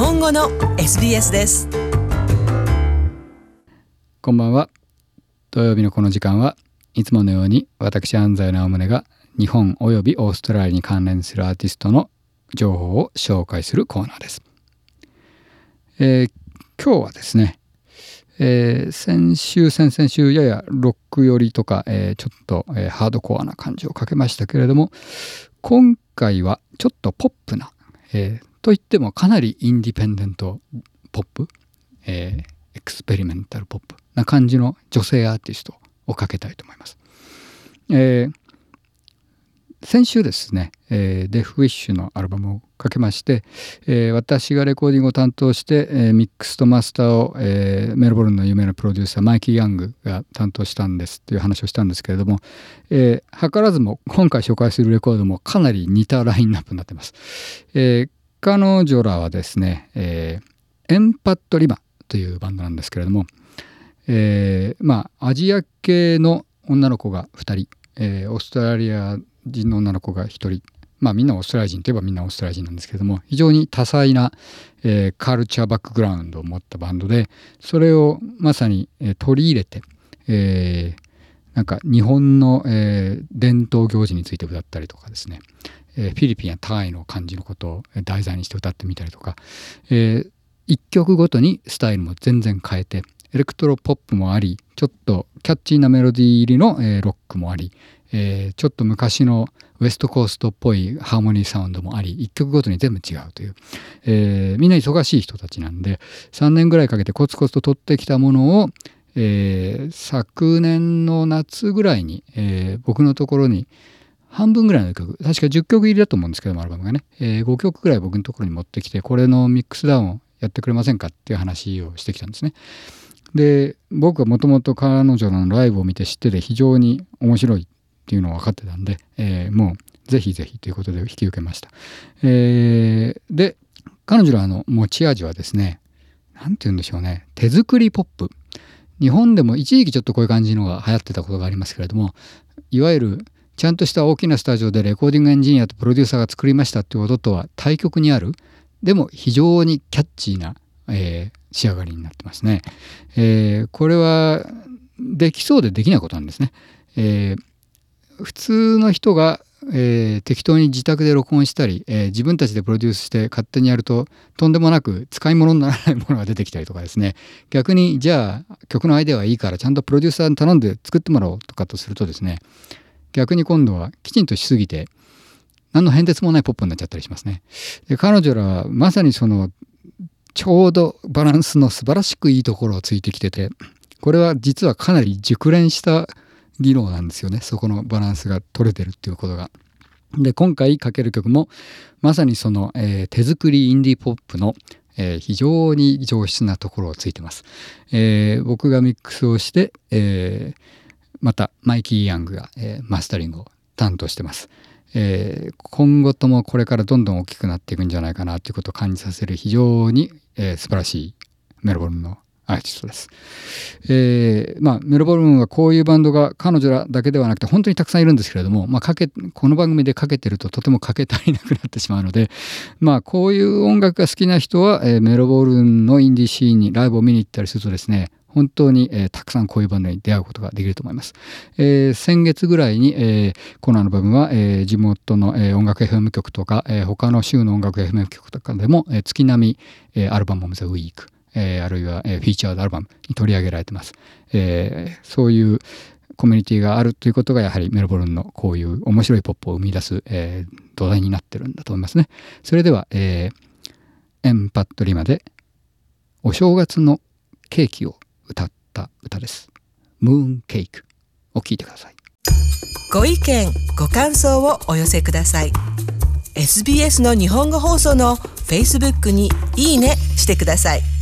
本語の SBS です。 こんばんは。土曜日のこの時間はいつものように私安西直宗が日本およびオーストラリアに関連するアーティストの情報を紹介するコーナーです。今日はですね、先々週ややロック寄りとか、ちょっと、ハードコアな感じをかけましたけれども、今回はちょっとポップな、といってもかなりインディペンデントポップ、エクスペリメンタルポップな感じの女性アーティストをかけたいと思います。先週ですね、デフウィッシュのアルバムをかけまして、私がレコーディングを担当して、ミックスとマスターを、メルボルンの有名なプロデューサーマイキー・ヤングが担当したんですという話をしたんですけれども、図らずも今回紹介するレコードもかなり似たラインナップになっています。彼女らはですね、エンパッド・リバというバンドなんですけれども、アジア系の女の子が2人、オーストラリア人の女の子が1人、みんなオーストラリア人といえばみんなオーストラリア人なんですけれども、非常に多彩な、カルチャーバックグラウンドを持ったバンドで、それをまさに、取り入れて、なんか日本の、伝統行事について歌ったりとかですね、フィリピンやタイの感じのことを題材にして歌ってみたりとか、一曲ごとにスタイルも全然変えて、エレクトロポップもあり、ちょっとキャッチーなメロディー入りの、ロックもあり、ちょっと昔のウエストコーストっぽいハーモニーサウンドもあり、一曲ごとに全部違うという、みんな忙しい人たちなんで、3年ぐらいかけてコツコツと取ってきたものを、昨年の夏ぐらいに、僕のところに半分ぐらいの曲、確か10曲入りだと思うんですけども、アルバムがね、5曲ぐらい僕のところに持ってきて、これのミックスダウンをやってくれませんかっていう話をしてきたんですね。で、僕はもともと彼女のライブを見て知ってて非常に面白いっていうのを分かってたんで、もうぜひぜひということで引き受けました。で、彼女らの持ち味はですね、なんて言うんでしょうね、手作りポップ。日本でも一時期ちょっとこういう感じのが流行ってたことがありますけれども、いわゆるちゃんとした大きなスタジオでレコーディングエンジニアとプロデューサーが作りましたっていうこととは対極にある、でも非常にキャッチーな、仕上がりになってますね。これはできそうでできないことなんですね。普通の人が、適当に自宅で録音したり、自分たちでプロデュースして勝手にやるととんでもなく使い物にならないものが出てきたりとかですね、逆にじゃあ曲のアイデアはいいからちゃんとプロデューサーに頼んで作ってもらおうとかとするとですね、逆に今度はきちんとしすぎて何の変哲もないポップになっちゃったりしますね。で、彼女らはまさにそのちょうどバランスの素晴らしくいいところをついてきてて、これは実はかなり熟練した技能なんですよね。そこのバランスが取れてるっていうことが。で、今回かける曲もまさにその、手作りインディーポップの、非常に上質なところをついてます。僕がミックスをして、またマイキー・ヤングが、マスタリングを担当してます。今後ともこれからどんどん大きくなっていくんじゃないかなということを感じさせる非常に、素晴らしいメルボルンのアーティストです。メルボルンはこういうバンドが彼女らだけではなくて本当にたくさんいるんですけれども、この番組でかけてるととてもかけ足りなくなってしまうので、こういう音楽が好きな人は、メルボルンのインディーシーンにライブを見に行ったりするとですね、本当に、たくさんこういうバンドに出会うことができると思います。先月ぐらいに、このアルバムは、地元の、音楽 FM 局とか、他の州の音楽 FM 局とかでも、月並み、アルバムオブザウィーク、あるいは、フィーチャードアルバムに取り上げられています。そういうコミュニティがあるということがやはりメルボルンのこういう面白いポップを生み出す、土台になってるんだと思いますね。それでは、エンパッドリマでお正月のケーキを歌った歌です。ムーンケークを聴いてください。 ご意見ご感想をお寄せください。 SBS の日本語放送の Facebook にいいねしてください。